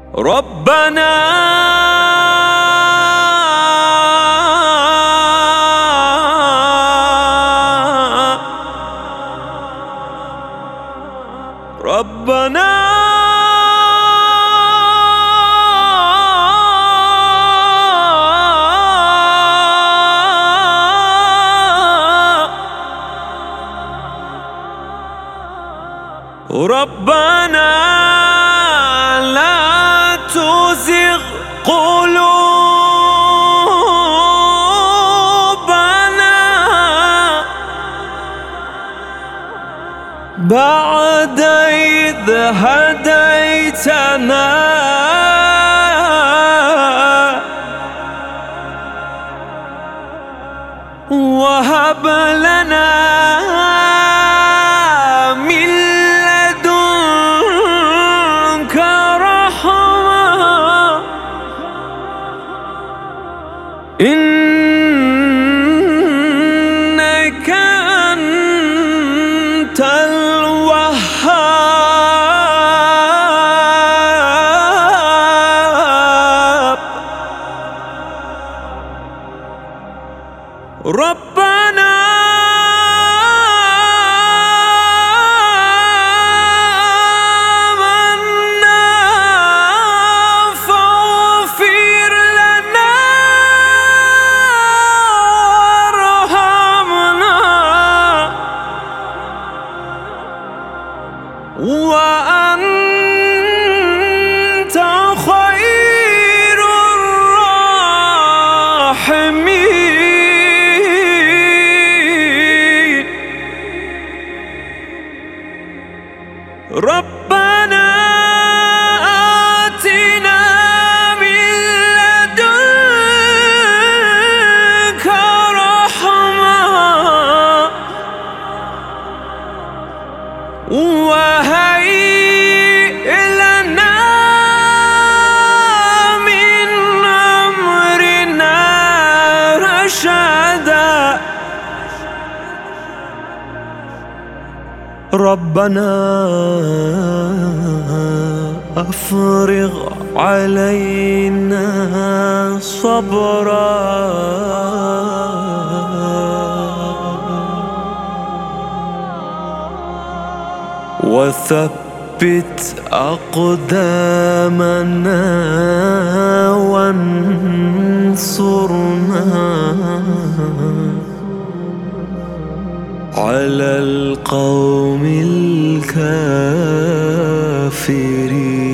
ربنا ربنا ربنا لا تزغ قلوبنا بعد إذ هديتنا وهب لنا من لدنك رحمة إنك أنت الوهاب. ربنا آمنا فاغفر لنا وارحمنا وأنت خير الراحمين. ربنا آتنا من لدنك رحمة وهيئ لنا من أمرنا رشدا. ربنا أفرغ علينا صبرا وثبت أقدامنا وانصرنا على القوم الكافرين.